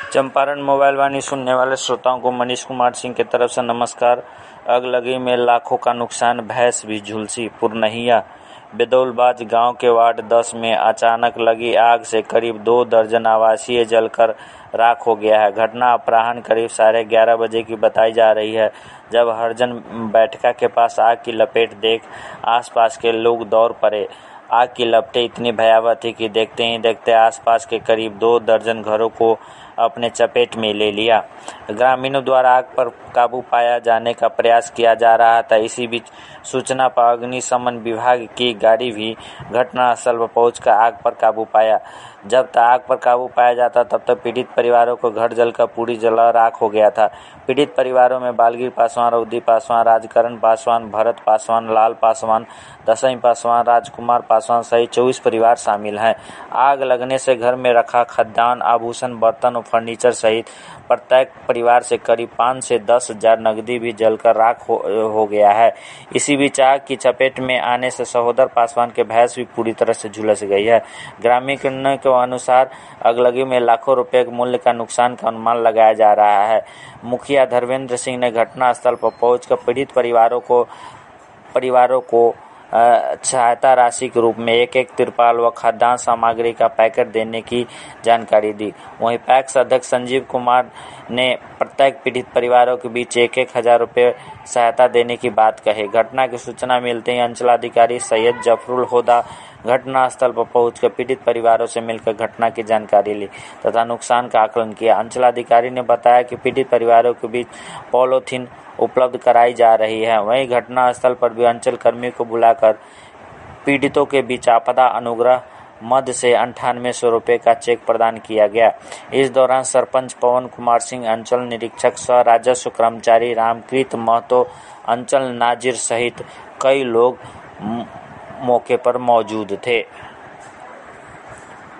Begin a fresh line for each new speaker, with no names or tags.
Champaran mobile वाणी सुनने वाले श्रोताओं को मनीष कुमार सिंह की तरफ से नमस्कार। अगलगी में लाखों का नुकसान, भैंस भी झुलसी। पुरनहिया बेदौलबाज गांव के वार्ड 10 में अचानक लगी आग से करीब 2 दर्जन आवासीय जलकर राख हो गया है। घटना अपराह्न करीब 11:30 बजे की बताई जा रही है, जब हरजन बैठका के पास आग की लपेट देख आसपास के लोग दौड़ पड़े। आग की लपटें इतनी भयावह थी कि देखते ही देखते आसपास के करीब 2 दर्जन घरों को अपने चपेट में ले लिया। ग्रामीणों द्वारा आग पर काबू पाया जाने का प्रयास किया जा रहा था। इसी बीच सूचना पर अग्निशमन विभाग की गाड़ी भी घटनास्थल पर पहुंचकर आग पर काबू पाया। जब तक आग पर काबू पाया जाता तब तक पीड़ित परिवारों को घर जलकर पूरी जला राख हो गया था। पीड़ित परिवारों में बालगिर पासवान, रउदी पासवान, राजकरण पासवान, भरत पासवान, लाल पासवान, दसई पासवान, राजकुमार पासवान सहित 24 परिवार शामिल हैं। आग लगने से घर में रखा खाद्यान्न, आभूषण, बर्तन और फर्नीचर सहित प्रत्येक परिवार से करीब 5 से 10 हजार नकदी भी जलकर राख हो गया है। इसी बीच आग की चपेट में आने से सहोदर पासवान के भैंस भी पूरी तरह से झुलस गई है। ग्रामीणों के अनुसार अगलगी में लाखों रुपए के मूल्य का नुकसान का अनुमान लगाया जा रहा है। मुखिया धर्मेंद्र सिंह ने घटनास्थल पर पहुंचकर पीड़ित परिवारों को सहायता राशि के रूप में एक तिरपाल व खाद्यान्न सामग्री का पैकेट देने की जानकारी दी। वहीं पैक्स अध्यक्ष संजीव कुमार ने प्रत्येक पीड़ित परिवारों के बीच 1,000 रुपये सहायता देने की बात कही। घटना की सूचना मिलते ही अंचलाधिकारी सैयद जफरुल होदा घटनास्थल पर पहुंचकर पीड़ित परिवारों से मिलकर घटना की जानकारी ली तथा नुकसान का आकलन किया। अंचलाधिकारी ने बताया कि पीड़ित परिवारों के बीच पॉलीथीन उपलब्ध कराई जा रही है। वहीं घटनास्थल पर भी अंचल कर्मी को बुलाकर पीड़ितों के बीच आपदा अनुग्रह मद से 9800 रुपये का चेक प्रदान किया गया। इस दौरान सरपंच पवन कुमार सिंह, अंचल निरीक्षक सह राजस्व कर्मचारी रामकृत महतो, अंचल नाजिर सहित कई लोग मौके पर मौजूद थे।